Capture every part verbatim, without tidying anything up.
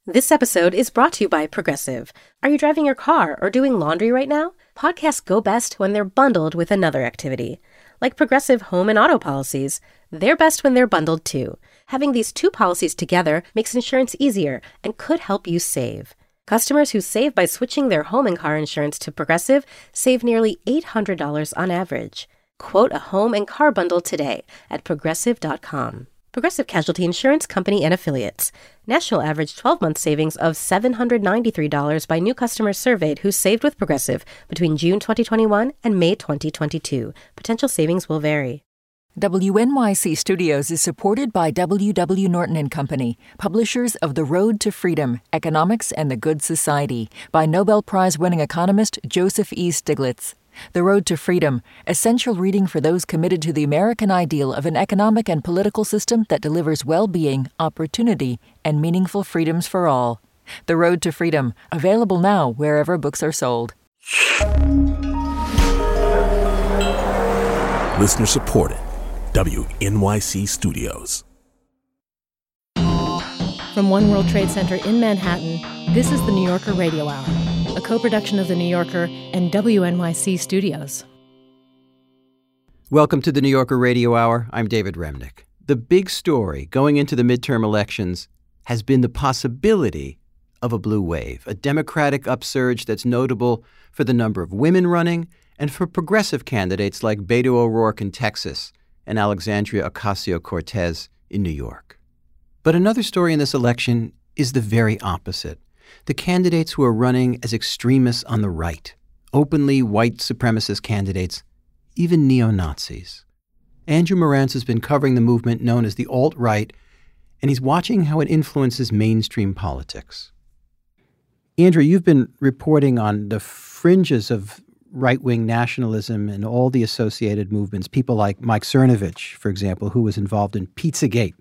This episode is brought to you by Progressive. Are you driving your car or doing laundry right now? Podcasts go best when they're bundled with another activity. Like Progressive home and auto policies, they're best when they're bundled too. Having these two policies together makes insurance easier and could help you save. Customers who save by switching their home and car insurance to Progressive save nearly eight hundred dollars on average. Quote a home and car bundle today at progressive dot com. Progressive Casualty Insurance Company and Affiliates. National average twelve-month savings of seven hundred ninety-three dollars by new customers surveyed who saved with Progressive between June twenty twenty-one and May twenty twenty-two. Potential savings will vary. W N Y C Studios is supported by W W. Norton and Company, publishers of The Road to Freedom, Economics and the Good Society, by Nobel Prize-winning economist Joseph E. Stiglitz. The Road to Freedom, essential reading for those committed to the American ideal of an economic and political system that delivers well-being, opportunity, and meaningful freedoms for all. The Road to Freedom, available now wherever books are sold. Listener supported. W N Y C Studios. From One World Trade Center in Manhattan, this is the New Yorker Radio Hour, a co-production of The New Yorker and W N Y C Studios. Welcome to the New Yorker Radio Hour. I'm David Remnick. The big story going into the midterm elections has been the possibility of a blue wave, a Democratic upsurge that's notable for the number of women running and for progressive candidates like Beto O'Rourke in Texas and Alexandria Ocasio-Cortez in New York. But another story in this election is the very opposite. The candidates who are running as extremists on the right, openly white supremacist candidates, even neo-Nazis. Andrew Marantz has been covering the movement known as the alt-right, and he's watching how it influences mainstream politics. Andrew, you've been reporting on the fringes of right-wing nationalism and all the associated movements, people like Mike Cernovich, for example, who was involved in Pizzagate.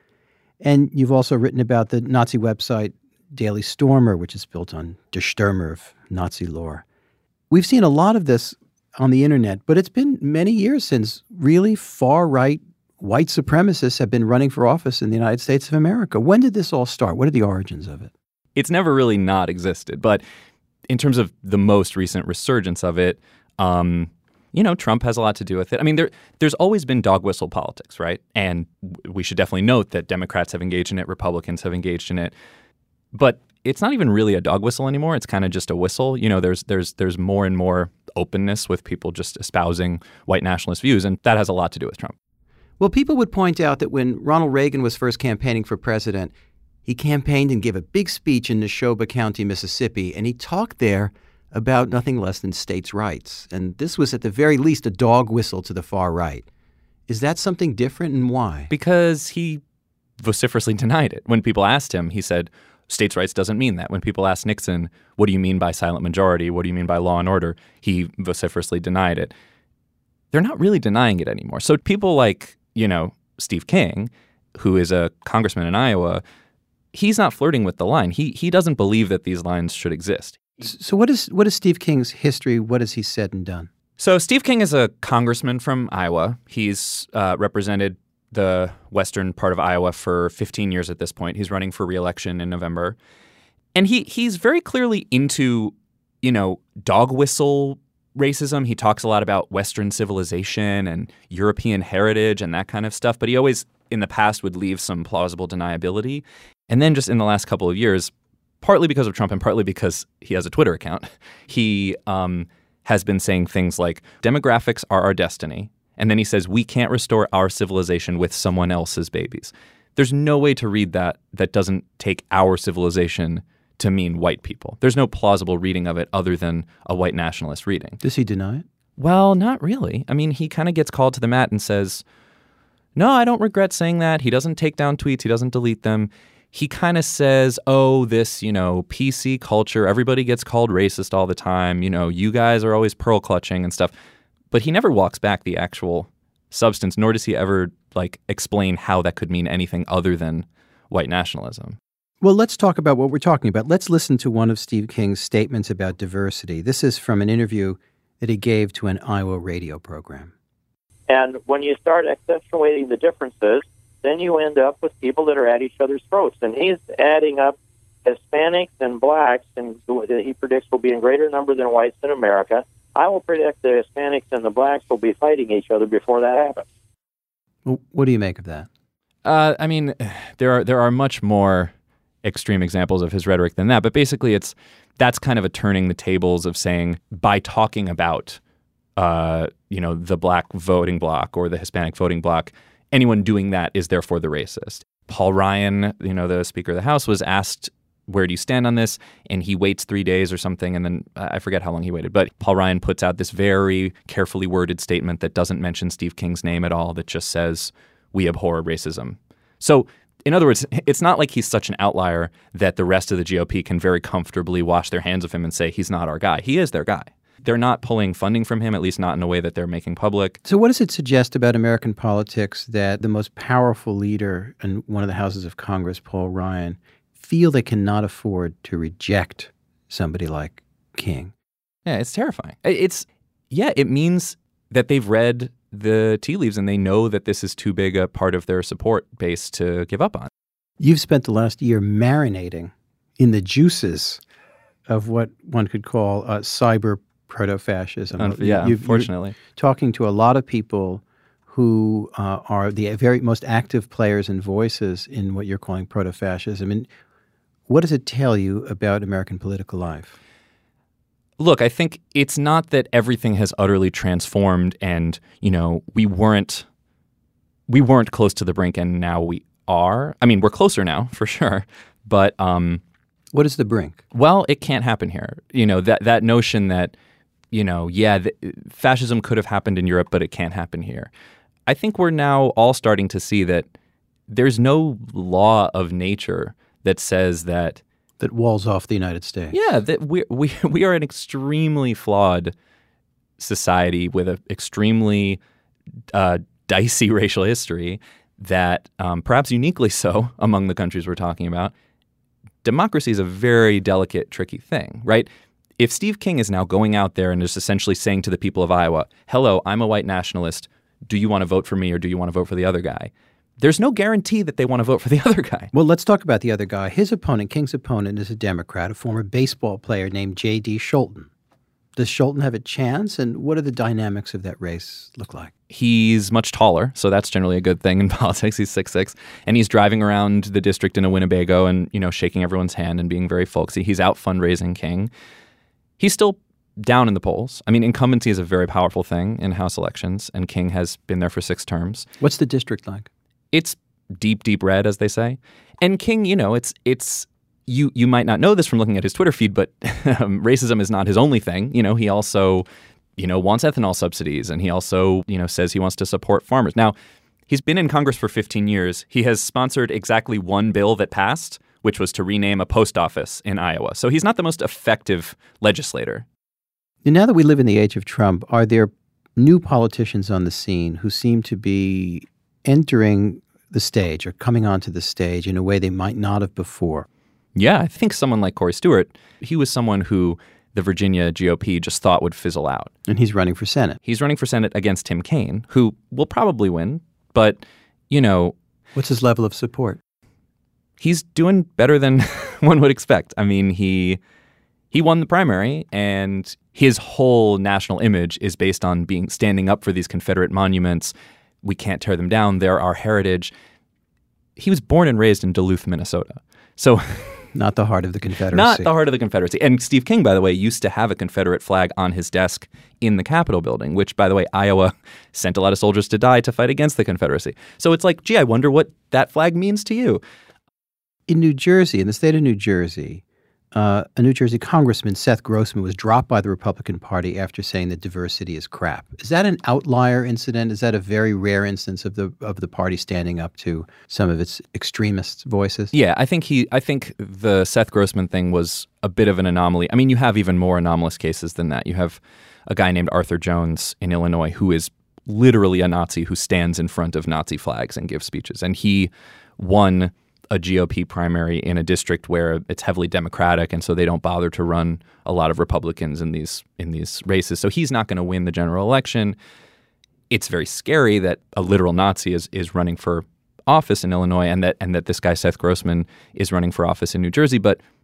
And you've also written about the Nazi website Daily Stormer, which is built on Der Stürmer of Nazi lore. We've seen a lot of this on the internet, but it's been many years since really far-right white supremacists have been running for office in the United States of America. When did this all start? What are the origins of it? It's never really not existed, but in terms of the most recent resurgence of it, um, you know, Trump has a lot to do with it. I mean, there, there's always been dog whistle politics, right? And we should definitely note that Democrats have engaged in it, Republicans have engaged in it. But it's not even really a dog whistle anymore. It's kind of just a whistle. You know, there's there's there's more and more openness with people just espousing white nationalist views, and that has a lot to do with Trump. Well, people would point out that when Ronald Reagan was first campaigning for president, he campaigned and gave a big speech in Neshoba County, Mississippi, and he talked there about nothing less than states' rights. And this was at the very least a dog whistle to the far right. Is that something different, and why? Because he vociferously denied it. When people asked him, he said, states' rights doesn't mean that. When people asked Nixon, what do you mean by silent majority? What do you mean by law and order? He vociferously denied it. They're not really denying it anymore. So people like, you know, Steve King, who is a congressman in Iowa, he's not flirting with the line. He he doesn't believe that these lines should exist. So what is what is Steve King's history? What has he said and done? So Steve King is a congressman from Iowa. He's uh, represented the western part of Iowa for fifteen years at this point. He's running for re-election in November. And he he's very clearly into, you know, dog whistle racism. He talks a lot about Western civilization and European heritage and that kind of stuff. But he always, in the past, would leave some plausible deniability. And then just in the last couple of years, partly because of Trump and partly because he has a Twitter account, he um, has been saying things like, demographics are our destiny. And then he says, we can't restore our civilization with someone else's babies. There's no way to read that that doesn't take our civilization to mean white people. There's no plausible reading of it other than a white nationalist reading. Does he deny it? Well, not really. I mean, he kind of gets called to the mat and says, no, I don't regret saying that. He doesn't take down tweets. He doesn't delete them. He kind of says, oh, this, you know, P C culture, everybody gets called racist all the time. You know, you guys are always pearl clutching and stuff. But he never walks back the actual substance, nor does he ever, like, explain how that could mean anything other than white nationalism. Well, let's talk about what we're talking about. Let's listen to one of Steve King's statements about diversity. This is from an interview that he gave to an Iowa radio program. And when you start accentuating the differences, then you end up with people that are at each other's throats. And he's adding up Hispanics and blacks, and that he predicts will be in greater number than whites in America, I will predict the Hispanics and the blacks will be fighting each other before that happens. Well, what do you make of that? Uh, I mean, there are there are much more extreme examples of his rhetoric than that, but basically it's that's kind of a turning the tables of saying by talking about uh, you know, the black voting bloc or the Hispanic voting bloc, anyone doing that is therefore the racist. Paul Ryan, you know, the Speaker of the House, was asked, where do you stand on this? And he waits three days or something, and then I forget how long he waited. But Paul Ryan puts out this very carefully worded statement that doesn't mention Steve King's name at all, that just says, we abhor racism. So, in other words, it's not like he's such an outlier that the rest of the G O P can very comfortably wash their hands of him and say, he's not our guy. He is their guy. They're not pulling funding from him, at least not in a way that they're making public. So what does it suggest about American politics that the most powerful leader in one of the houses of Congress, Paul Ryan, feel they cannot afford to reject somebody like King? Yeah, it's terrifying. It's, yeah, it means that they've read the tea leaves and they know that this is too big a part of their support base to give up on. You've spent the last year marinating in the juices of what one could call uh, cyber proto-fascism. Um, yeah, You've, unfortunately. You're talking to a lot of people who uh, are the very most active players and voices in what you're calling proto-fascism. And what does it tell you about American political life? Look, I think it's not that everything has utterly transformed and, you know, we weren't we weren't close to the brink and now we are. I mean, we're closer now, for sure. But um, what is the brink? Well, it can't happen here. You know, that that notion that, you know, yeah, the, fascism could have happened in Europe, but it can't happen here. I think we're now all starting to see that there's no law of nature that says that that walls off the United States. Yeah, that we we we are an extremely flawed society with an extremely uh, dicey racial history that um, perhaps uniquely so among the countries we're talking about. Democracy is a very delicate, tricky thing, right? If Steve King is now going out there and is essentially saying to the people of Iowa, hello, I'm a white nationalist. Do you want to vote for me or do you want to vote for the other guy? There's no guarantee that they want to vote for the other guy. Well, let's talk about the other guy. His opponent, King's opponent, is a Democrat, a former baseball player named J D Scholten. Does Scholten have a chance, and what do the dynamics of that race look like? He's much taller, so that's generally a good thing in politics. He's six foot six, and he's driving around the district in a Winnebago and, you know, shaking everyone's hand and being very folksy. He's out fundraising King. He's still down in the polls. I mean, incumbency is a very powerful thing in House elections, and King has been there for six terms. What's the district like? It's deep, deep red, as they say. And King, you know, it's it's you you might not know this from looking at his Twitter feed, but um, racism is not his only thing. You know, he also, you know, wants ethanol subsidies, and he also, you know, says he wants to support farmers. Now, he's been in Congress for fifteen years. He has sponsored exactly one bill that passed, which was to rename a post office in Iowa. So he's not the most effective legislator. And now that we live in the age of Trump, are there new politicians on the scene who seem to be entering the stage or coming onto the stage in a way they might not have before? Yeah, I think someone like Corey Stewart, he was someone who the Virginia G O P just thought would fizzle out. And he's running for Senate. He's running for Senate against Tim Kaine, who will probably win, but, you know... What's his level of support? He's doing better than one would expect. I mean, he he won the primary, and his whole national image is based on being standing up for these Confederate monuments. We can't tear them down. They're our heritage. He was born and raised in Duluth, Minnesota. So not the heart of the Confederacy. Not the heart of the Confederacy. And Steve King, by the way, used to have a Confederate flag on his desk in the Capitol building, which, by the way, Iowa sent a lot of soldiers to die to fight against the Confederacy. So it's like, gee, I wonder what that flag means to you. In New Jersey, in the state of New Jersey, uh, a New Jersey congressman, Seth Grossman, was dropped by the Republican Party after saying that diversity is crap. Is that an outlier incident? Is that a very rare instance of the of the party standing up to some of its extremist voices? Yeah, I think he. I think the Seth Grossman thing was a bit of an anomaly. I mean, you have even more anomalous cases than that. You have a guy named Arthur Jones in Illinois who is literally a Nazi who stands in front of Nazi flags and gives speeches, and he won a G O P primary in a district where it's heavily Democratic, and so they don't bother to run a lot of Republicans in these in these races. So he's not going to win the general election. It's very scary that a literal Nazi is is running for office in Illinois, and that and that this guy Seth Grossman is running for office in New Jersey. But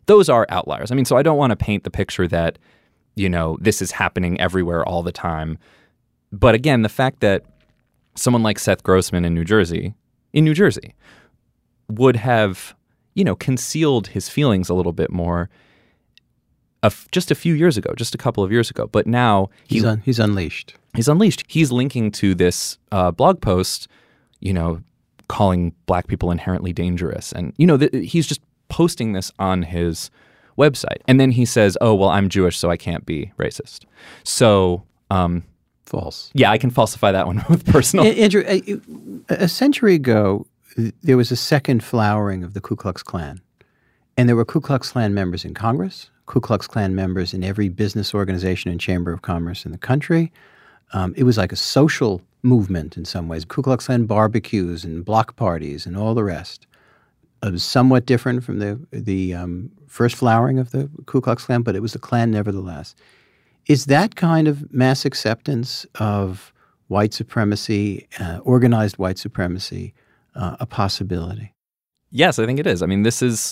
those are outliers. I mean, so I don't want to paint the picture that, you know, this is happening everywhere all the time. But again, the fact that someone like Seth Grossman in New Jersey, in New Jersey, would have, you know, concealed his feelings a little bit more a f- just a few years ago, just a couple of years ago. But now he, he's, un- he's unleashed. He's unleashed. He's linking to this uh, blog post, you know, calling black people inherently dangerous. And, you know, th- he's just posting this on his website. And then he says, oh, well, I'm Jewish, so I can't be racist. So... Um, False. Yeah, I can falsify that one with personal. Andrew, a, a century ago, there was a second flowering of the Ku Klux Klan. And there were Ku Klux Klan members in Congress, Ku Klux Klan members in every business organization and chamber of commerce in the country. Um, it was like a social movement in some ways. Ku Klux Klan barbecues and block parties and all the rest. It was somewhat different from the, the um, first flowering of the Ku Klux Klan, but it was the Klan nevertheless. Is that kind of mass acceptance of white supremacy, uh, organized white supremacy, uh, a possibility? Yes, I think it is. I mean, this is,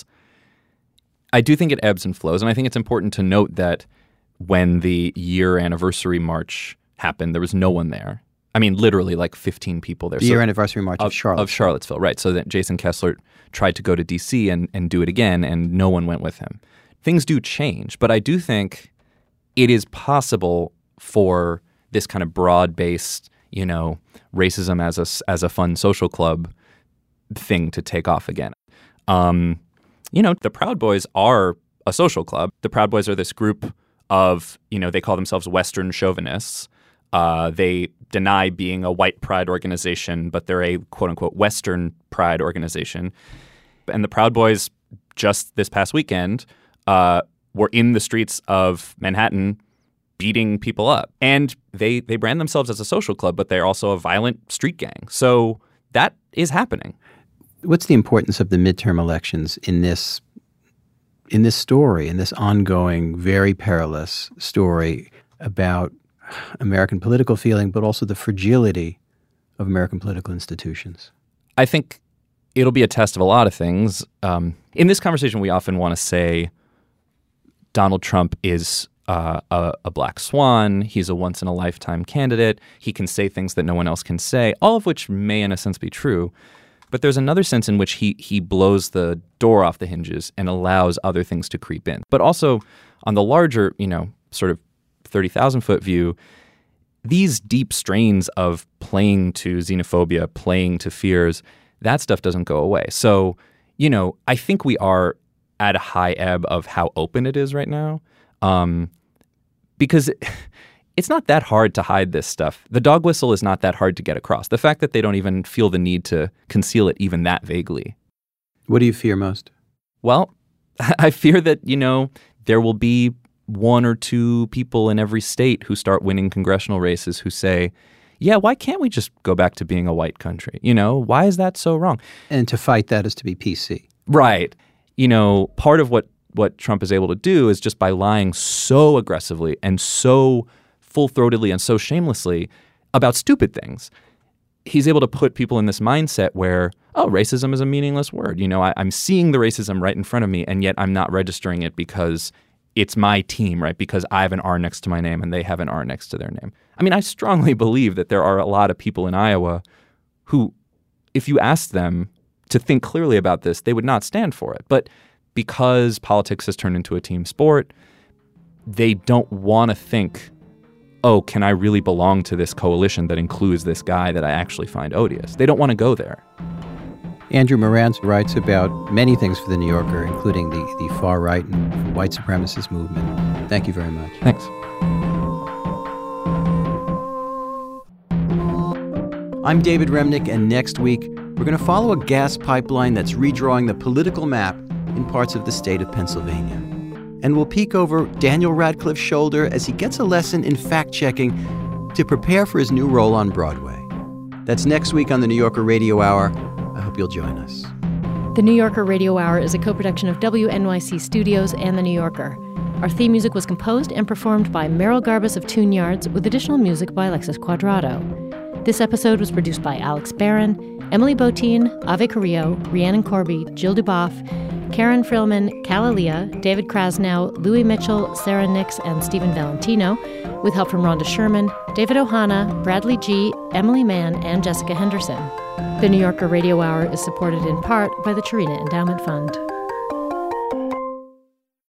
I do think it ebbs and flows. And I think it's important to note that when the year anniversary march happened, there was no one there. I mean, literally like fifteen people there. The so, year anniversary march of, of Charlottesville. Of Charlottesville, right. So that Jason Kessler tried to go to D C and, and do it again, and no one went with him. Things do change, but I do think it is possible for this kind of broad-based, you know, racism as a, as a fun social club thing to take off again. Um, you know, the Proud Boys are a social club. The Proud Boys are this group of, you know, they call themselves Western chauvinists. Uh, they deny being a white pride organization, but they're a quote-unquote Western pride organization. And the Proud Boys just this past weekend uh, were in the streets of Manhattan beating people up. And they they brand themselves as a social club, but they're also a violent street gang. So that is happening. What's the importance of the midterm elections in this in this story, in this ongoing, very perilous story about American political feeling, but also the fragility of American political institutions? I think it'll be a test of a lot of things. Um, in this conversation, we often want to say Donald Trump is uh, a, a black swan. He's a once-in-a-lifetime candidate. He can say things that no one else can say, all of which may, in a sense, be true. But there's another sense in which he he blows the door off the hinges and allows other things to creep in. But also, on the larger, you know, sort of thirty thousand foot view, these deep strains of playing to xenophobia, playing to fears, that stuff doesn't go away. So, you know, I think we are at a high ebb of how open it is right now, um, because it, it's not that hard to hide this stuff. The dog whistle is not that hard to get across. The fact that they don't even feel the need to conceal it even that vaguely. What do you fear most? Well, I fear that, you know, there will be one or two people in every state who start winning congressional races who say, yeah, why can't we just go back to being a white country? You know, why is that so wrong? And to fight that is to be P C. Right. You know, part of what, what Trump is able to do is just by lying so aggressively and so full-throatedly and so shamelessly about stupid things, he's able to put people in this mindset where, oh, racism is a meaningless word. You know, I, I'm seeing the racism right in front of me, and yet I'm not registering it because it's my team, right? Because I have an R next to my name and they have an R next to their name. I mean, I strongly believe that there are a lot of people in Iowa who, if you asked them to think clearly about this, they would not stand for it. But because politics has turned into a team sport, they don't want to think, oh, can I really belong to this coalition that includes this guy that I actually find odious? They don't want to go there. Andrew Moran writes about many things for The New Yorker, including the, the far-right and white supremacist movement. Thank you very much. Thanks. I'm David Remnick, and next week, we're going to follow a gas pipeline that's redrawing the political map in parts of the state of Pennsylvania. And we'll peek over Daniel Radcliffe's shoulder as he gets a lesson in fact-checking to prepare for his new role on Broadway. That's next week on the New Yorker Radio Hour. I hope you'll join us. The New Yorker Radio Hour is a co-production of W N Y C Studios and The New Yorker. Our theme music was composed and performed by Merrill Garbus of Tune Yards, with additional music by Alexis Quadrado. This episode was produced by Alex Barron, Emily Botein, Ave Carrillo, Rhiannon Corby, Jill Duboff, Karen Frillman, Kalalea, David Krasnow, Louis Mitchell, Sarah Nix, and Stephen Valentino, with help from Rhonda Sherman, David Ohana, Bradley G., Emily Mann, and Jessica Henderson. The New Yorker Radio Hour is supported in part by the Cherena Endowment Fund.